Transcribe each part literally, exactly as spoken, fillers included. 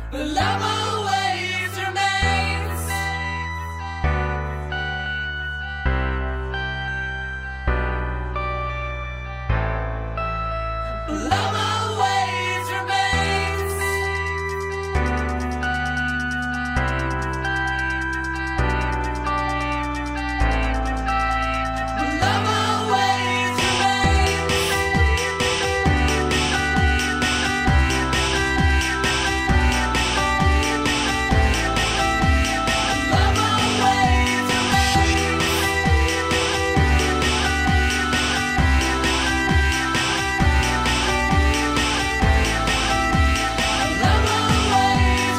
but love always remains. Love always remains. Love always remains. Love always remains. Love always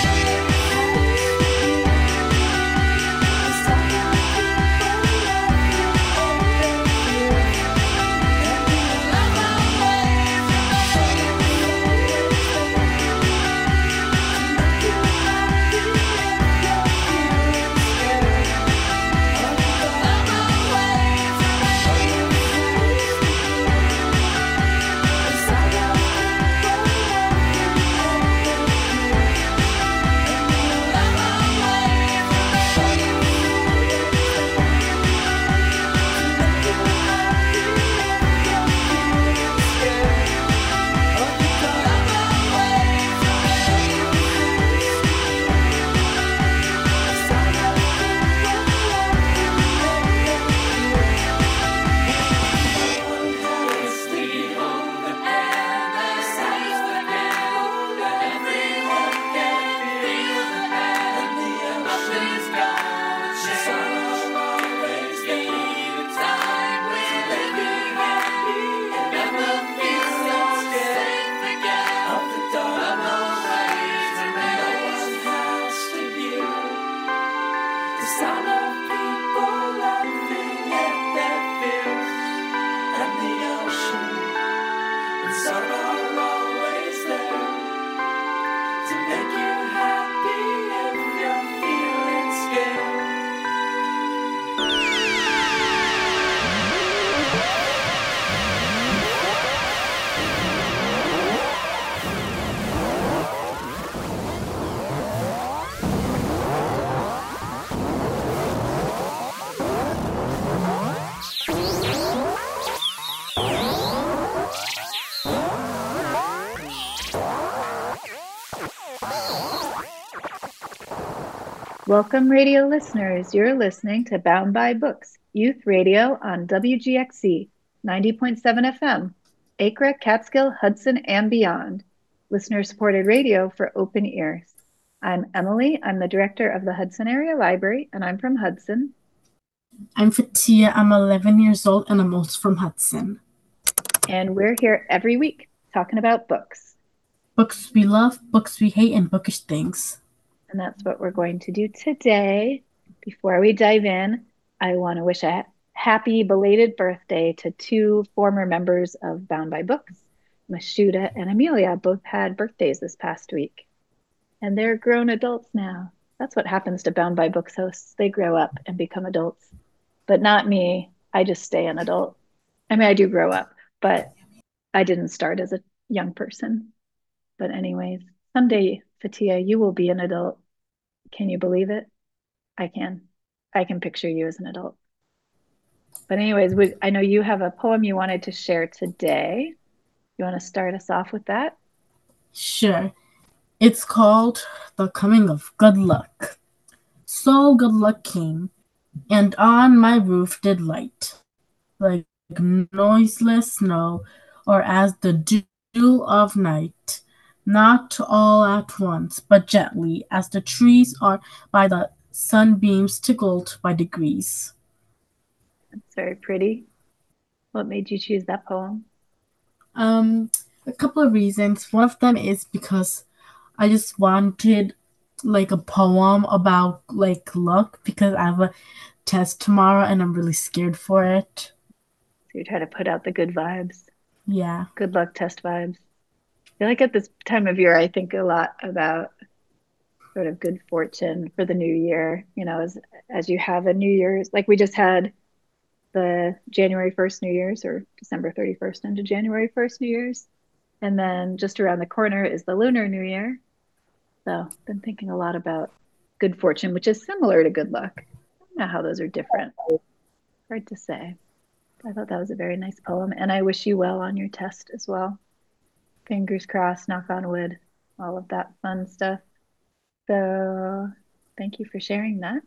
sound of people laughing at their fears, and the ocean and sun are always there to make you happy if you're feeling scared. Welcome, radio listeners. You're listening to Bound by Books, youth radio on W G X C ninety point seven F M, Acre, Catskill, Hudson, and beyond. Listener-supported radio for open ears. I'm Emily. I'm the director of the Hudson Area Library, and I'm from Hudson. I'm Fatia. I'm eleven years old, and I'm also from Hudson. And we're here every week talking about books. Books we love, books we hate, and bookish things. And that's what we're going to do today. Before we dive in, I want to wish a happy belated birthday to two former members of Bound by Books. Mashuda and Amelia both had birthdays this past week. And they're grown adults now. That's what happens to Bound by Books hosts. They grow up and become adults. But not me. I just stay an adult. I mean, I do grow up, but I didn't start as a young person. But anyways, someday, Fatia, you will be an adult. Can you believe it? I can. I can picture you as an adult. But anyways, we, I know you have a poem you wanted to share today. You want to start us off with that? Sure. It's called The Coming of Good Luck. So good luck came, and on my roof did light, like noiseless snow, or as the dew of night. Not all at once, but gently, as the trees are by the sunbeams tickled by degrees. That's very pretty. What made you choose that poem? Um, a couple of reasons. One of them is because I just wanted like a poem about like luck because I have a test tomorrow and I'm really scared for it. So you're trying to put out the good vibes. Yeah. Good luck test vibes. I feel like at this time of year, I think a lot about sort of good fortune for the new year, you know, as as you have a New Year's, like we just had the January first New Year's or December thirty-first into January first New Year's. And then just around the corner is the Lunar New Year. So, been thinking a lot about good fortune, which is similar to good luck. I don't know how those are different. Hard to say. I thought that was a very nice poem, and I wish you well on your test as well. Fingers crossed, knock on wood, all of that fun stuff. So, thank you for sharing that.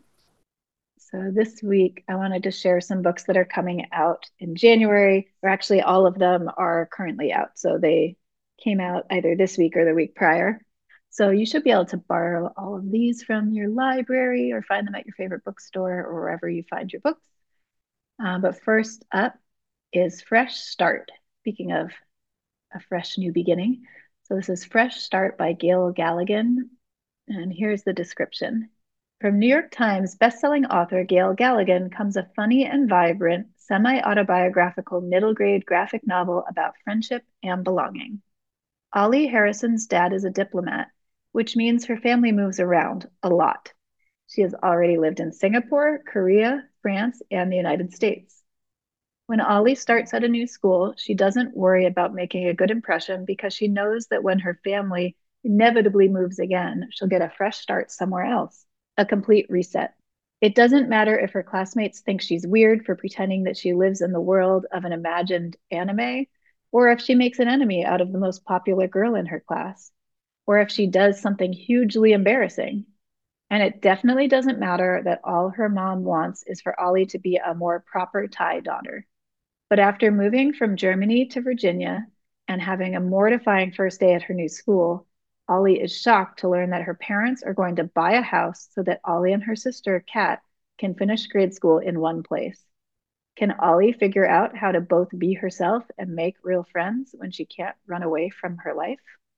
So, this week I wanted to share some books that are coming out in January, or actually, all of them are currently out. So, they came out either this week or the week prior. So, you should be able to borrow all of these from your library or find them at your favorite bookstore or wherever you find your books. Uh, but first up is Fresh Start. Speaking of a fresh new beginning. So this is Fresh Start by Gail Galligan. And here's the description. From New York Times bestselling author Gail Galligan comes a funny and vibrant, semi-autobiographical middle grade graphic novel about friendship and belonging. Ollie Harrison's dad is a diplomat, which means her family moves around a lot. She has already lived in Singapore, Korea, France, and the United States. When Ollie starts at a new school, she doesn't worry about making a good impression because she knows that when her family inevitably moves again, she'll get a fresh start somewhere else, a complete reset. It doesn't matter if her classmates think she's weird for pretending that she lives in the world of an imagined anime, or if she makes an enemy out of the most popular girl in her class, or if she does something hugely embarrassing. And it definitely doesn't matter that all her mom wants is for Ollie to be a more proper Thai daughter. But after moving from Germany to Virginia and having a mortifying first day at her new school, Ollie is shocked to learn that her parents are going to buy a house so that Ollie and her sister, Kat, can finish grade school in one place. Can Ollie figure out how to both be herself and make real friends when she can't run away from her life?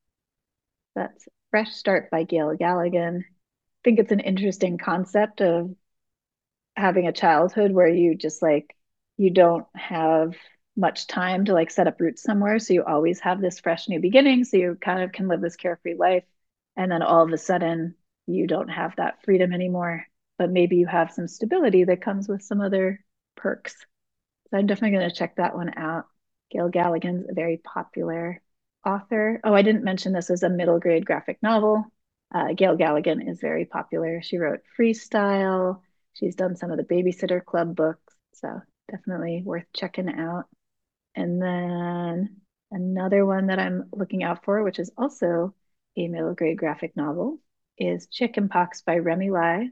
That's Fresh Start by Gail Galligan. I think it's an interesting concept of having a childhood where you just like you don't have much time to like set up roots somewhere, so you always have this fresh new beginning, so you kind of can live this carefree life, and then all of a sudden you don't have that freedom anymore, but maybe you have some stability that comes with some other perks. So I'm definitely going to check that one out. Gail Galligan's a very popular author. Oh, I didn't mention this as a middle grade graphic novel. uh, Gail Galligan is very popular. She wrote Freestyle. She's done some of the Babysitter Club books, so definitely worth checking out. And then another one that I'm looking out for, which is also a middle grade graphic novel, is Chickenpox by Remy Lai.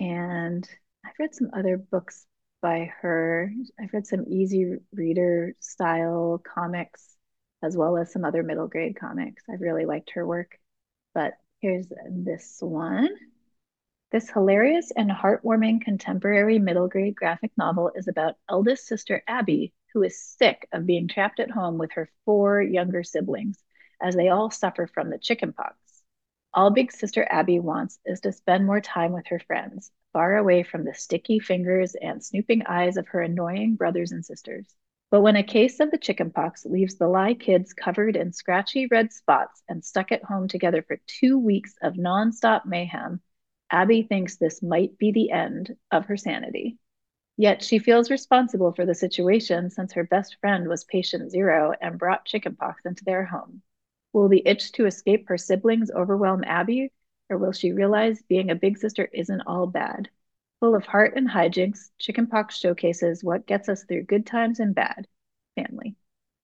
And I've read some other books by her. I've read some easy reader style comics, as well as some other middle grade comics. I've really liked her work. But here's this one. This hilarious and heartwarming contemporary middle grade graphic novel is about eldest sister Abby, who is sick of being trapped at home with her four younger siblings, as they all suffer from the chickenpox. All big sister Abby wants is to spend more time with her friends, far away from the sticky fingers and snooping eyes of her annoying brothers and sisters. But when a case of the chickenpox leaves the Lai kids covered in scratchy red spots and stuck at home together for two weeks of nonstop mayhem, Abby thinks this might be the end of her sanity. Yet she feels responsible for the situation since her best friend was patient zero and brought chickenpox into their home. Will the itch to escape her siblings overwhelm Abby, or will she realize being a big sister isn't all bad? Full of heart and hijinks, Chickenpox showcases what gets us through good times and bad, family.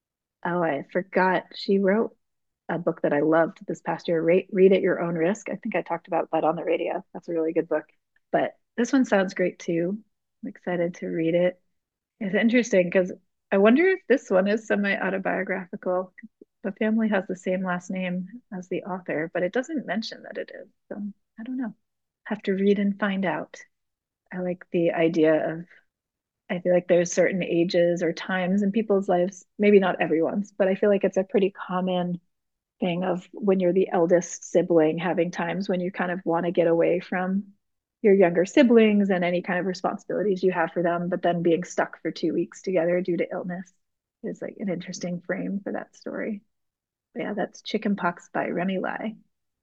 Oh, I forgot. She wrote a book that I loved this past year, Read at Your Own Risk. I think I talked about that on the radio. That's a really good book. But this one sounds great too. I'm excited to read it. It's interesting because I wonder if this one is semi-autobiographical. The family has the same last name as the author, but it doesn't mention that it is. So I don't know. Have to read and find out. I like the idea of, I feel like there's certain ages or times in people's lives, maybe not everyone's, but I feel like it's a pretty common thing of when you're the eldest sibling, having times when you kind of want to get away from your younger siblings and any kind of responsibilities you have for them, but then being stuck for two weeks together due to illness is like an interesting frame for that story. But yeah, that's Chickenpox by Remy Lai.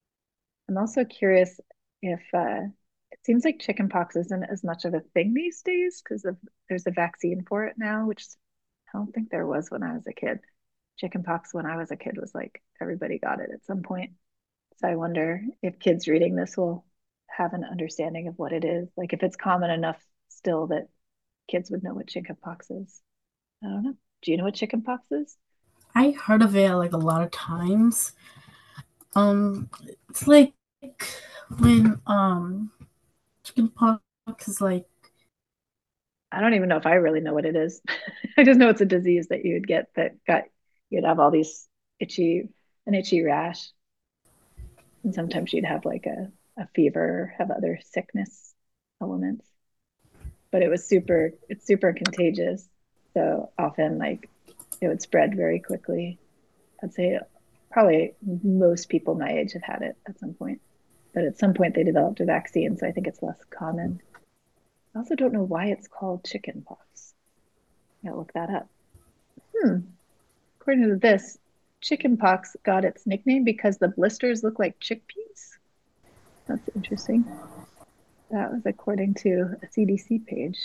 I'm also curious if uh, it seems like chickenpox isn't as much of a thing these days because of there's a vaccine for it now, which I don't think there was when I was a kid. Chickenpox when I was a kid was like everybody got it at some point. So I wonder if kids reading this will have an understanding of what it is. Like if it's common enough still that kids would know what chickenpox is. I don't know. Do you know what chickenpox is? I heard of it like a lot of times. Um, it's like when um chickenpox is like I don't even know if I really know what it is. I just know it's a disease that you would get that got you'd have all these itchy an itchy rash. And sometimes you'd have like a, a fever, have other sickness elements. But it was super it's super contagious. So often like it would spread very quickly. I'd say probably most people my age have had it at some point. But at some point they developed a vaccine, so I think it's less common. I also don't know why it's called chicken pox. I'll look that up. Hmm. According to this, chicken pox got its nickname because the blisters look like chickpeas. That's interesting. That was according to a C D C page.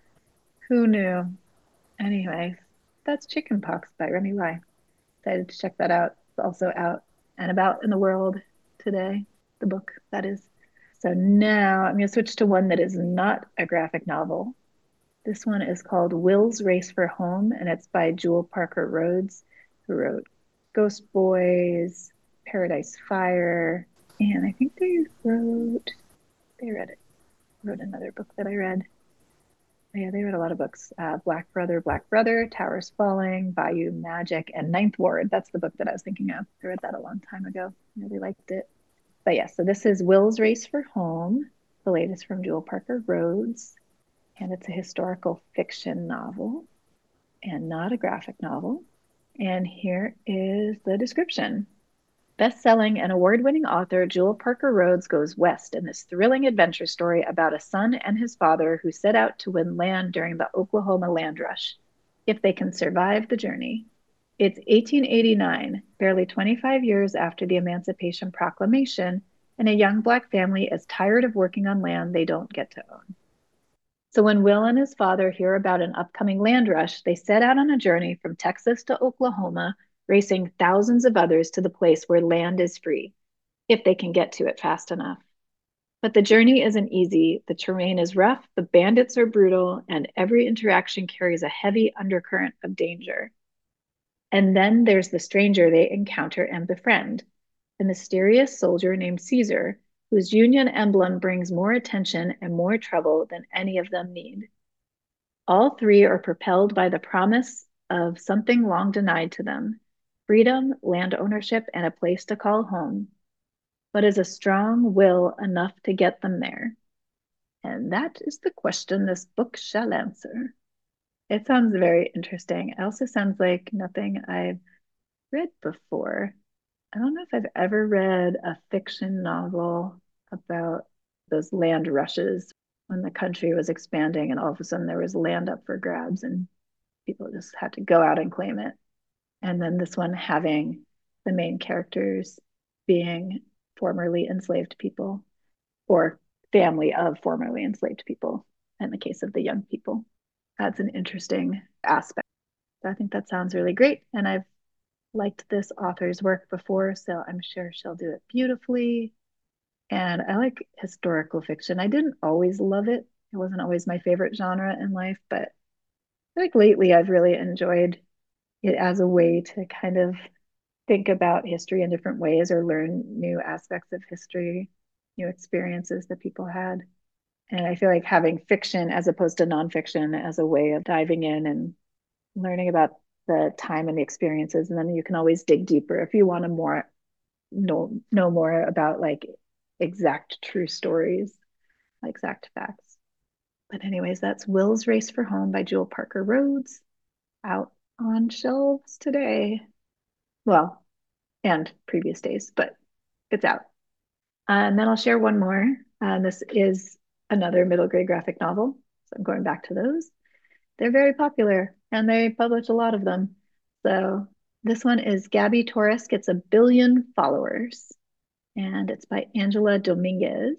Who knew? Anyway, that's Chicken Pox by Remy Lai. Excited to check that out. It's also out and about in the world today, the book, that is. So now I'm going to switch to one that is not a graphic novel. This one is called Will's Race for Home, and it's by Jewel Parker Rhodes, who wrote Ghost Boys, Paradise Fire, and I think they wrote, they read it, wrote another book that I read. Yeah, they wrote a lot of books. Uh, Black Brother, Black Brother, Towers Falling, Bayou Magic, and Ninth Ward. That's the book that I was thinking of. I read that a long time ago. I really liked it. But yeah, so this is Will's Race for Home, the latest from Jewel Parker Rhodes. And it's a historical fiction novel and not a graphic novel. And here is the description. Best-selling and award-winning author Jewel Parker Rhodes goes west in this thrilling adventure story about a son and his father who set out to win land during the Oklahoma land rush, if they can survive the journey. It's eighteen eighty-nine, barely twenty-five years after the Emancipation Proclamation, and a young Black family is tired of working on land they don't get to own. So when Will and his father hear about an upcoming land rush, they set out on a journey from Texas to Oklahoma, racing thousands of others to the place where land is free, if they can get to it fast enough. But the journey isn't easy. The terrain is rough, the bandits are brutal, and every interaction carries a heavy undercurrent of danger. And then there's the stranger they encounter and befriend, the mysterious soldier named Caesar, whose Union emblem brings more attention and more trouble than any of them need. All three are propelled by the promise of something long denied to them: freedom, land ownership, and a place to call home. But is a strong will enough to get them there? And that is the question this book shall answer. It sounds very interesting. It also sounds like nothing I've read before. I don't know if I've ever read a fiction novel about those land rushes when the country was expanding and all of a sudden there was land up for grabs and people just had to go out and claim it. And then this one having the main characters being formerly enslaved people or family of formerly enslaved people in the case of the young people. That's an interesting aspect. I think that sounds really great. And I've liked this author's work before, so I'm sure she'll do it beautifully. And I like historical fiction. I didn't always love it. It wasn't always my favorite genre in life, but I think lately I've really enjoyed it as a way to kind of think about history in different ways or learn new aspects of history, new experiences that people had. And I feel like having fiction as opposed to nonfiction as a way of diving in and learning about the time and the experiences. And then you can always dig deeper if you want to more know, know more about like exact true stories, like exact facts. But anyways, that's Will's Race for Home by Jewel Parker Rhodes, out on shelves today. Well, and previous days, but it's out. Uh, and then I'll share one more. Uh, this is another middle grade graphic novel. So I'm going back to those. They're very popular and they publish a lot of them. So this one is Gabby Torres Gets a Billion Followers, and it's by Angela Dominguez.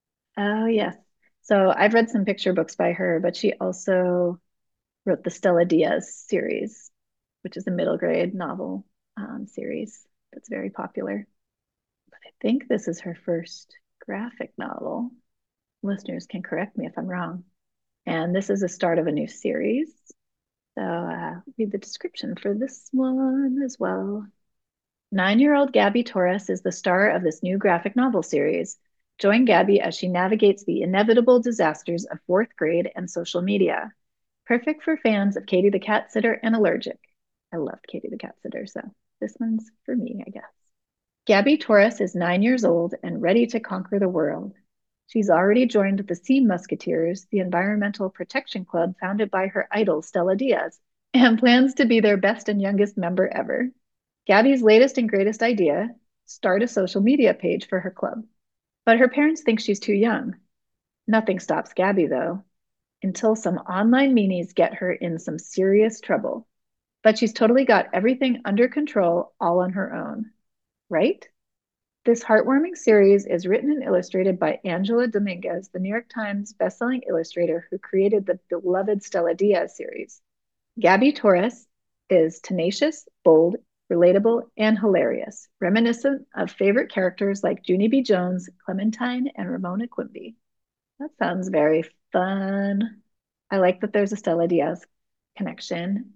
Oh, yes. So I've read some picture books by her, but she also wrote the Stella Diaz series, which is a middle grade novel um, series that's very popular. But think this is her first graphic novel. Listeners can correct me if I'm wrong. And this is the start of a new series. So uh, read the description for this one as well. Nine-year-old Gabby Torres is the star of this new graphic novel series. Join Gabby as she navigates the inevitable disasters of fourth grade and social media. Perfect for fans of Katie the Cat Sitter and Allergic. I loved Katie the Cat Sitter, so this one's for me, I guess. Gabby Torres is nine years old and ready to conquer the world. She's already joined the Sea Musketeers, the environmental protection club founded by her idol, Stella Diaz, and plans to be their best and youngest member ever. Gabby's latest and greatest idea, start a social media page for her club. But her parents think she's too young. Nothing stops Gabby, though, until some online meanies get her in some serious trouble. But she's totally got everything under control all on her own. Right? This heartwarming series is written and illustrated by Angela Dominguez, the New York Times bestselling illustrator who created the beloved Stella Diaz series. Gabby Torres is tenacious, bold, relatable, and hilarious, reminiscent of favorite characters like Junie B. Jones, Clementine, and Ramona Quimby. That sounds very fun. I like that there's a Stella Diaz connection,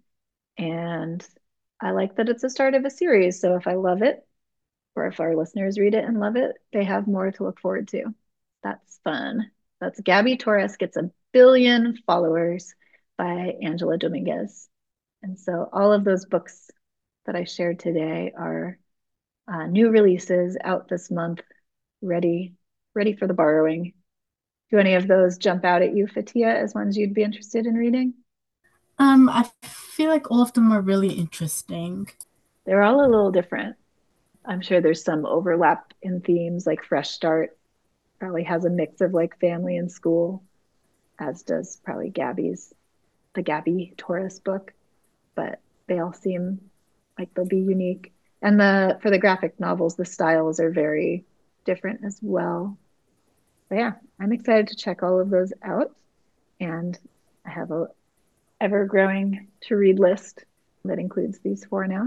and I like that it's the start of a series, so if I love it, or if our listeners read it and love it, they have more to look forward to. That's fun. That's Gabby Torres Gets a Billion Followers by Angela Dominguez. And so all of those books that I shared today are uh, new releases out this month, ready, ready for the borrowing. Do any of those jump out at you, Fatia, as ones you'd be interested in reading? Um, I feel like all of them are really interesting. They're all a little different. I'm sure there's some overlap in themes, like Fresh Start probably has a mix of like family and school, as does probably Gabby's, the Gabby Torres book, but they all seem like they'll be unique. And the for the graphic novels, the styles are very different as well. But yeah, I'm excited to check all of those out. And I have a ever-growing to-read list that includes these four now.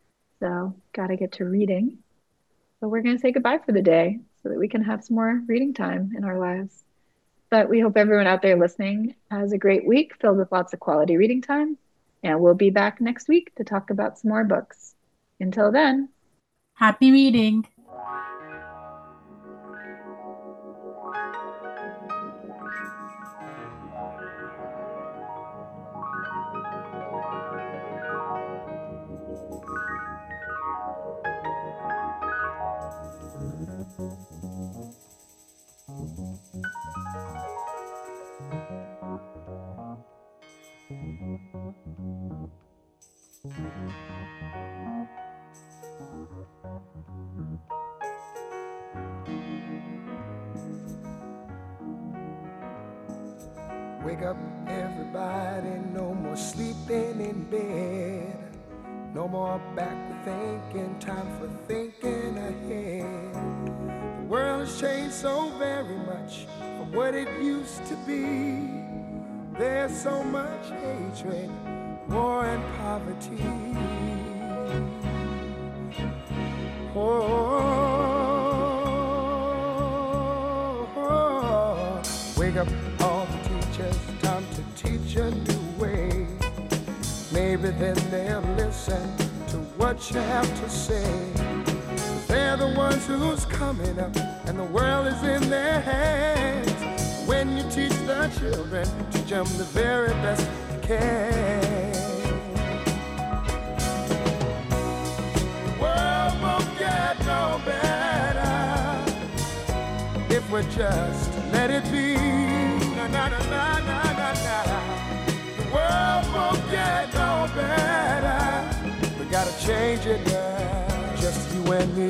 So gotta get to reading. So we're going to say goodbye for the day so that we can have some more reading time in our lives. But we hope everyone out there listening has a great week filled with lots of quality reading time. And we'll be back next week to talk about some more books. Until then, happy reading. Wake up, everybody, no more sleeping in bed. No more backward thinking, time for thinking ahead. The world has changed so very much from what it used to be. There's so much hatred, war and poverty. Oh, oh, oh. Wake up, all the teachers, time to teach a new way. Maybe then they'll listen to what you have to say. They're the ones who's coming up, and the world is in their hands. When you teach the children, teach them the very best you can. The world won't get no better if we just let it be. Na na na na na na na. The world won't get no better. We gotta change it now, just you and me.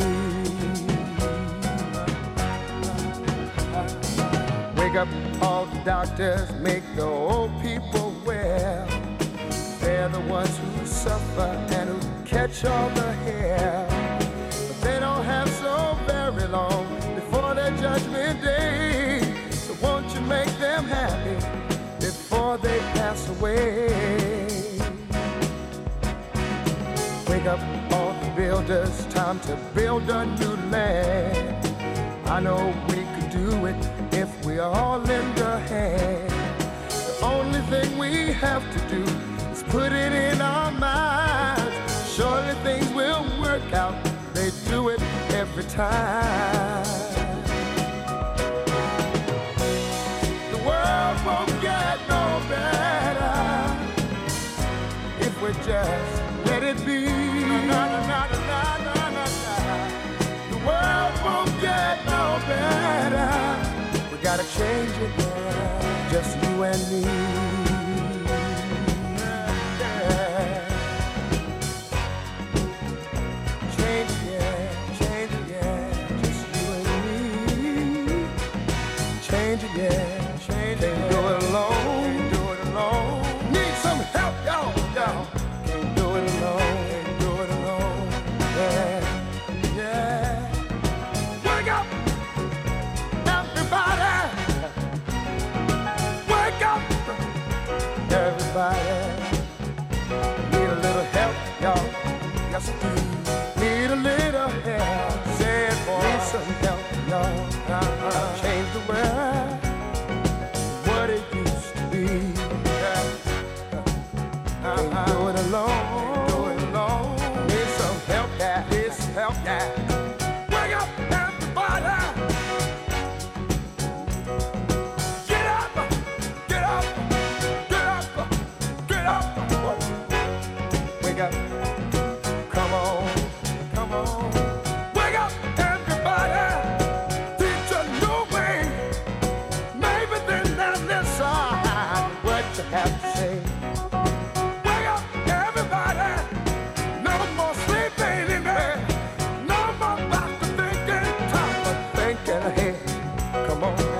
Wake up, all the doctors, make the old people well. They're the ones who suffer and who catch all the hair. But they don't have so very long before their judgment day. So won't you make them happy before they pass away? Wake up, all the builders, time to build a new land. I know we could do it if we all lend a hand. The only thing we have to do is put it in our minds. Surely things will work out. They do it every time. The world won't get no better if we just let it be. Na, na, na, na, na, na, na. The world won't get no better. We gotta change it now, just you and me. Yeah. Change it, yeah, change it, yeah, just you and me. Change it, yeah, change it. Can't do it alone, can't do it alone. Need some help, y'all, y'all. Can't do it alone, can't do it alone. Yeah, yeah. Wake up, everybody. Wake up, everybody. Need a little help, y'all. Yes, we do. Need a little help. Say it, boy. Need some help, y'all. Uh-huh. Change the world, what it used to be. Yeah. Uh-huh. Can't do it alone. Can't do it alone. Need some help, yeah. Need some help, yeah. Wake up, everybody. Get up, get up, get up, get up. Wake up. Come on, come on. Wake up, everybody. Teach a new way. Maybe then they'll listen what you have to say. Wake up, everybody. No more sleeping in bed. No more back to thinking, time for thinking ahead. Come on now.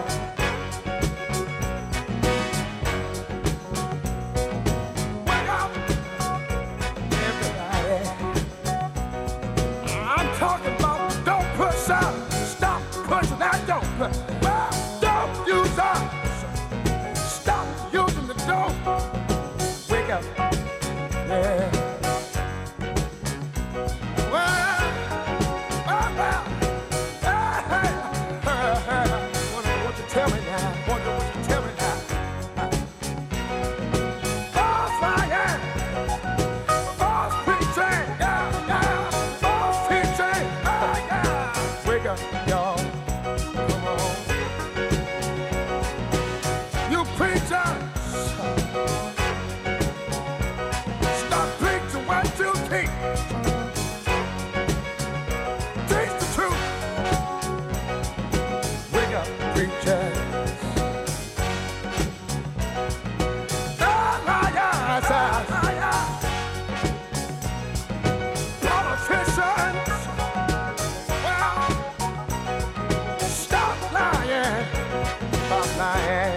Wake up, everybody. I'm talking about don't push up. Stop pushing that dope. Well, don't use up. Stop using the dope. Wake up. Yeah. Well, well, well. Hey, hey, hey, hey. Wonder what you tell me now. Wonder what you tell me now. False lying. False preaching. Yeah, yeah. False teaching. Oh, yeah. Wake up, y'all. Come on. You preachers. Stop preaching what you teach. Teach the truth. Wake up, preachers. The liars, liars. Politicians. Well, stop lying. Stop lying.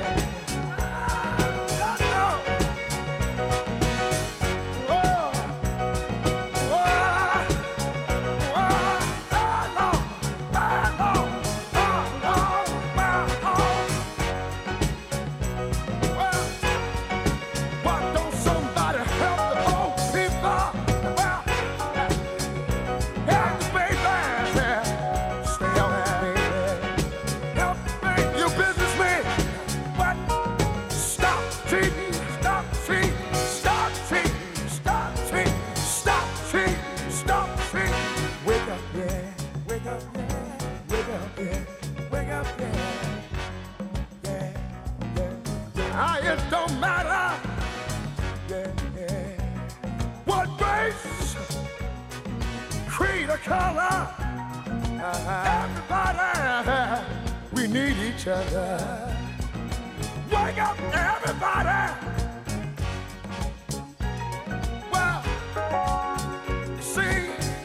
Why don't somebody help the old people? Well, help the babies, yeah. Stay on that, baby. Help the baby. You businessmen, what? Stop cheating, stop cheating, stop cheating, stop cheating, stop cheating, stop cheating. Wake up, yeah, wake up, yeah, wake up, yeah, wake up, yeah, yeah, yeah. Ah, it don't matter, yeah, yeah. What race, creed, or color, everybody, we need each other. Wake up, everybody. Well, see,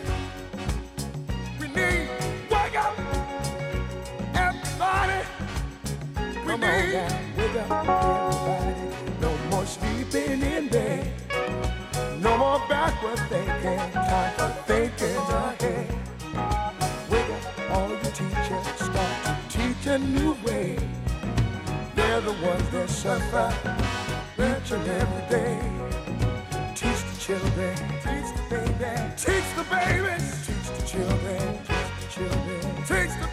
we need, wake up, everybody. We Come on need, now, wake up, everybody. No more sleeping in bed. no more backward thinking, time for thinking ahead. Wake up, all you teachers, start to teach a new way. They're the ones that suffer each and every day. Teach the children, Teach the baby, teach the babies, teach the children, teach the children. teach the